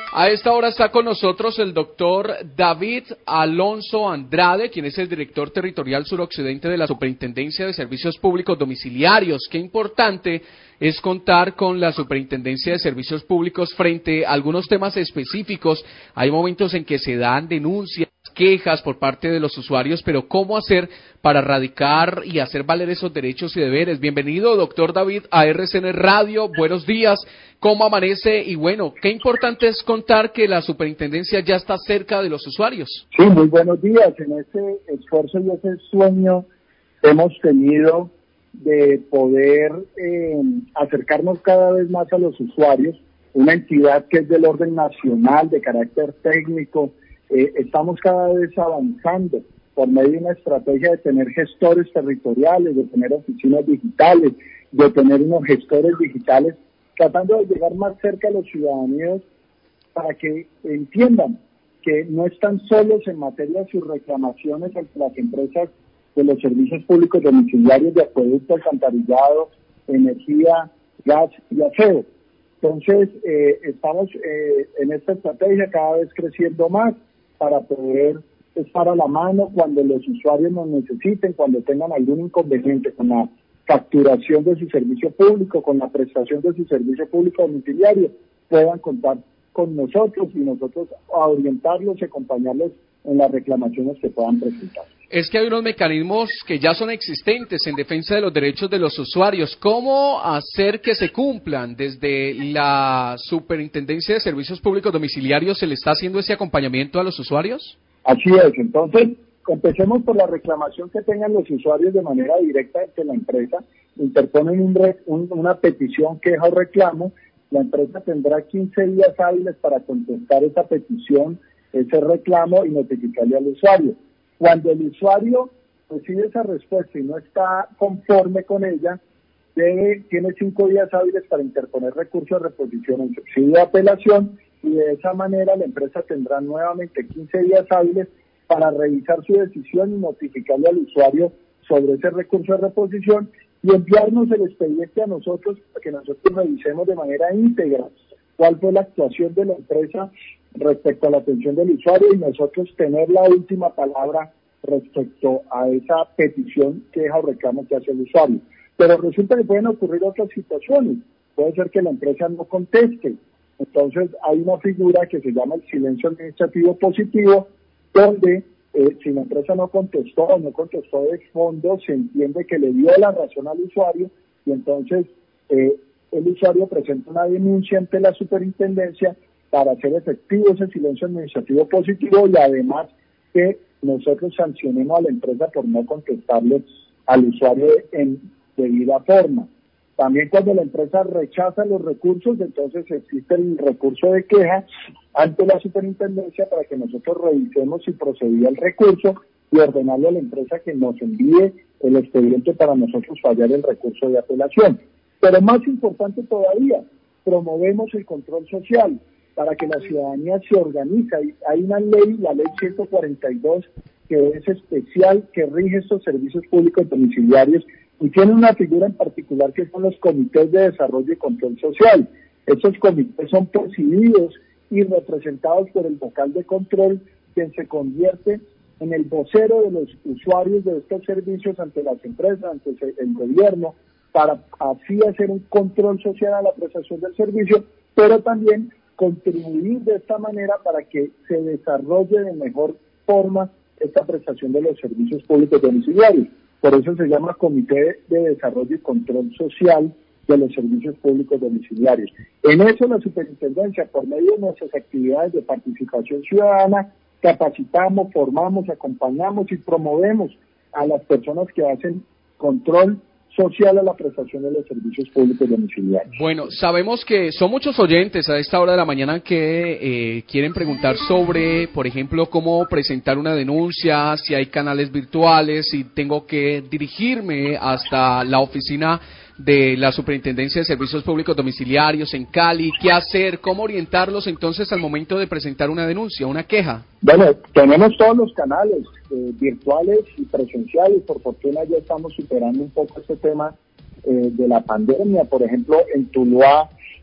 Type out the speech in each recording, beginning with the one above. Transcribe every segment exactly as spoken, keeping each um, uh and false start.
A esta hora está con nosotros el doctor David Alonso Andrade, quien es el director territorial suroccidente de la Superintendencia de Servicios Públicos Domiciliarios. Qué importante es contar con la Superintendencia de Servicios Públicos frente a algunos temas específicos. Hay momentos en que se dan denuncias, quejas por parte de los usuarios, pero ¿cómo hacer para erradicar y hacer valer esos derechos y deberes? Bienvenido, doctor David, a R C N Radio. Buenos días. ¿Cómo amanece? Y bueno, qué importante es contar que la superintendencia ya está cerca de los usuarios. Sí, muy buenos días. En ese esfuerzo y ese sueño hemos tenido de poder eh, acercarnos cada vez más a los usuarios, una entidad que es del orden nacional, de carácter técnico. Eh, estamos cada vez avanzando por medio de una estrategia de tener gestores territoriales, de tener oficinas digitales, de tener unos gestores digitales, tratando de llegar más cerca a los ciudadanos para que entiendan que no están solos en materia de sus reclamaciones ante las empresas de los servicios públicos domiciliarios de acueducto, alcantarillado, energía, gas y aseo. Entonces, eh, estamos eh, en esta estrategia cada vez creciendo más para poder estar a la mano cuando los usuarios nos necesiten, cuando tengan algún inconveniente con la facturación de su servicio público, con la prestación de su servicio público domiciliario, puedan contar con nosotros y nosotros a orientarlos y acompañarlos en las reclamaciones que puedan presentar. Es que hay unos mecanismos que ya son existentes en defensa de los derechos de los usuarios. ¿Cómo hacer que se cumplan? Desde la Superintendencia de Servicios Públicos Domiciliarios, ¿se le está haciendo ese acompañamiento a los usuarios? Así es. Entonces, empecemos por la reclamación que tengan los usuarios de manera directa ante la empresa. Interponen un re, un, una petición, queja o reclamo. La empresa tendrá quince días hábiles para contestar esa petición, ese reclamo y notificarle al usuario. Cuando el usuario recibe esa respuesta y no está conforme con ella, debe, tiene cinco días hábiles para interponer recurso de reposición en subsidio de apelación, y de esa manera la empresa tendrá nuevamente quince días hábiles para revisar su decisión y notificarle al usuario sobre ese recurso de reposición y enviarnos el expediente a nosotros para que nosotros revisemos de manera íntegra cuál fue la actuación de la empresa respecto a la atención del usuario y nosotros tener la última palabra respecto a esa petición, queja o reclamo que hace el usuario. Pero resulta que pueden ocurrir otras situaciones. Puede ser que la empresa no conteste. Entonces hay una figura que se llama el silencio administrativo positivo, donde eh, si la empresa no contestó o no contestó de fondo, se entiende que le dio la razón al usuario y entonces eh, el usuario presenta una denuncia ante la superintendencia para hacer efectivo ese silencio administrativo positivo y además que nosotros sancionemos a la empresa por no contestarle al usuario en debida forma. También cuando la empresa rechaza los recursos, entonces existe el recurso de queja ante la superintendencia para que nosotros revisemos si procedía el recurso y ordenarle a la empresa que nos envíe el expediente para nosotros fallar el recurso de apelación. Pero más importante todavía, promovemos el control social para que la ciudadanía se organice. Hay una ley, la ley ciento cuarenta y dos, que es especial, que rige estos servicios públicos domiciliarios y tiene una figura en particular que son los comités de desarrollo y control social. Estos comités son presididos y representados por el vocal de control, quien se convierte en el vocero de los usuarios de estos servicios ante las empresas, ante el gobierno, para así hacer un control social a la prestación del servicio, pero también contribuir de esta manera para que se desarrolle de mejor forma esta prestación de los servicios públicos domiciliarios. Por eso se llama Comité de Desarrollo y Control Social de los Servicios Públicos Domiciliarios. En eso la superintendencia, por medio de nuestras actividades de participación ciudadana, capacitamos, formamos, acompañamos y promovemos a las personas que hacen control social a la prestación de los servicios públicos domiciliarios. Bueno, sabemos que son muchos oyentes a esta hora de la mañana que eh, quieren preguntar sobre, por ejemplo, cómo presentar una denuncia, si hay canales virtuales, si tengo que dirigirme hasta la oficina de la Superintendencia de Servicios Públicos Domiciliarios en Cali, qué hacer, cómo orientarlos entonces al momento de presentar una denuncia, una queja. Bueno, tenemos todos los canales eh, virtuales y presenciales. Por fortuna ya estamos superando un poco este tema eh, de la pandemia. Por ejemplo, en Tuluá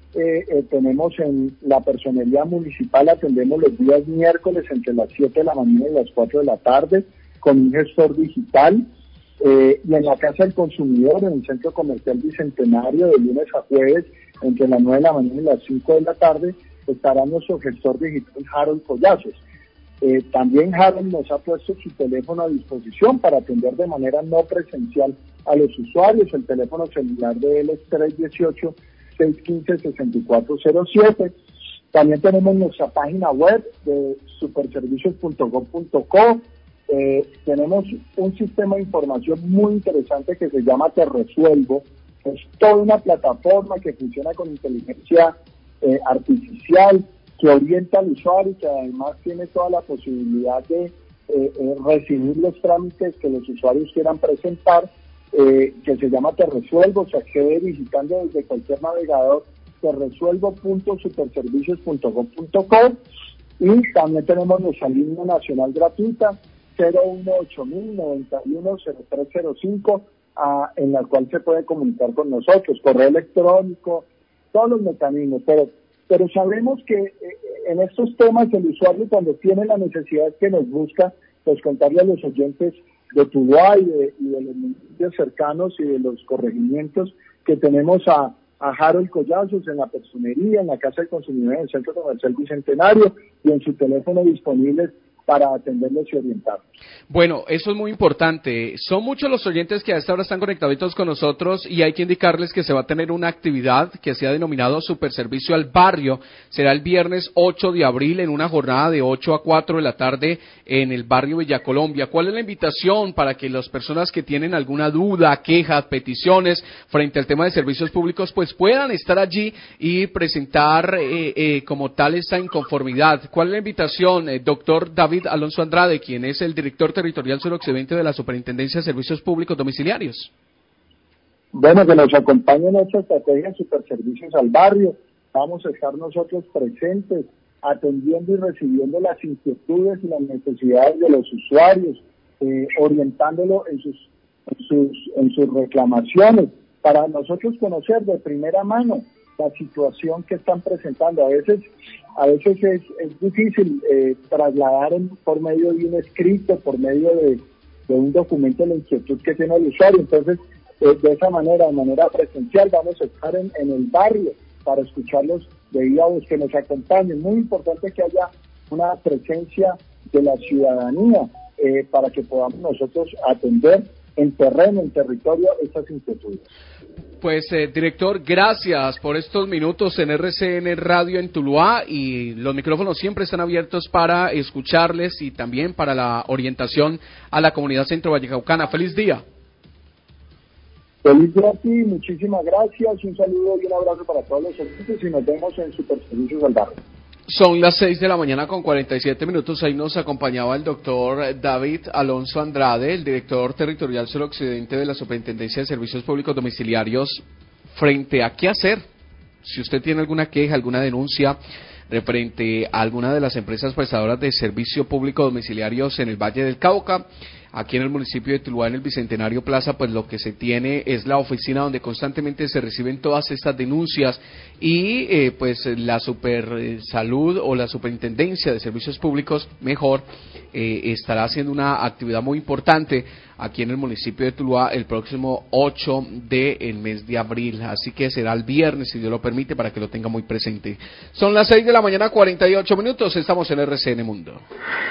eh, eh, tenemos en la personería municipal, atendemos los días miércoles entre las siete de la mañana y las cuatro de la tarde con un gestor digital, eh, y en la Casa del Consumidor, en el Centro Comercial Bicentenario, de lunes a jueves, entre las nueve de la mañana y las cinco de la tarde, estará nuestro gestor digital Harold Collazos. Eh, también Harold nos ha puesto su teléfono a disposición para atender de manera no presencial a los usuarios. El teléfono celular de él es tres uno ocho, seis uno cinco, seis cuatro cero siete. También tenemos nuestra página web de superservicios punto gob punto co. Eh, tenemos un sistema de información muy interesante que se llama Te Resuelvo. Es toda una plataforma que funciona con inteligencia eh, artificial, que orienta al usuario y que además tiene toda la posibilidad de eh, eh, recibir los trámites que los usuarios quieran presentar, eh, que se llama Te Resuelvo. Se accede visitando desde cualquier navegador te resuelvo punto superservicios punto gob punto co, y también tenemos nuestra línea nacional gratuita cero uno ocho mil noventa y uno cero tres cero cinco, a, en la cual se puede comunicar con nosotros, correo electrónico, todos los mecanismos, pero pero sabemos que eh, en estos temas el usuario, cuando tiene la necesidad que nos busca, pues contarle a los oyentes de Tuluá y de, y de los municipios cercanos y de los corregimientos que tenemos a, a Harold Collazos en la personería, en la Casa del Consumidor, en el Centro Comercial Bicentenario, y en su teléfono disponibles para atenderlos y orientarlos. Bueno, eso es muy importante. Son muchos los oyentes que a esta hora están conectaditos con nosotros, y hay que indicarles que se va a tener una actividad que se ha denominado Superservicio al Barrio. Será el viernes ocho de abril en una jornada de ocho a cuatro de la tarde en el barrio Villa Colombia. ¿Cuál es la invitación para que las personas que tienen alguna duda, quejas, peticiones frente al tema de servicios públicos pues puedan estar allí y presentar eh, eh, como tal esta inconformidad? ¿Cuál es la invitación, eh, doctor David Alonso Andrade, quien es el director territorial suroccidente de la Superintendencia de Servicios Públicos Domiciliarios? Bueno, que nos acompañe en nuestra estrategia Superservicios al Barrio. Vamos a estar nosotros presentes, atendiendo y recibiendo las inquietudes y las necesidades de los usuarios, eh, orientándolo en sus, en sus, en sus reclamaciones, para nosotros conocer de primera mano la situación que están presentando. A veces a veces es, es difícil eh, trasladar en, por medio de un escrito, por medio de, de un documento, la inquietud que tiene el usuario. Entonces, eh, de esa manera, de manera presencial, vamos a estar en, en el barrio para escucharlos de viva voz, que nos acompañen. Muy importante que haya una presencia de la ciudadanía eh, para que podamos nosotros atender en terreno, en territorio, estas inquietudes. Pues, eh, director, gracias por estos minutos en R C N Radio en Tuluá, y los micrófonos siempre están abiertos para escucharles y también para la orientación a la comunidad centro vallecaucana. ¡Feliz día! Feliz día a ti, muchísimas gracias, un saludo y un abrazo para todos los oyentes, y nos vemos en Superservicios al Barrio. Son las seis de la mañana con cuarenta y siete minutos. Ahí nos acompañaba el doctor David Alonso Andrade, el director territorial suroccidente de la Superintendencia de Servicios Públicos Domiciliarios, frente a qué hacer. Si usted tiene alguna queja, alguna denuncia referente a alguna de las empresas prestadoras de servicio público domiciliarios en el Valle del Cauca, aquí en el municipio de Tuluá, en el Bicentenario Plaza, pues lo que se tiene es la oficina donde constantemente se reciben todas estas denuncias, y eh, pues la Super Salud o la Superintendencia de Servicios Públicos, mejor, eh, estará haciendo una actividad muy importante aquí en el municipio de Tuluá el próximo ocho del mes de abril, así que será el viernes, si Dios lo permite, para que lo tenga muy presente. Son las seis de la mañana, cuarenta y ocho minutos, estamos en R C N Mundo.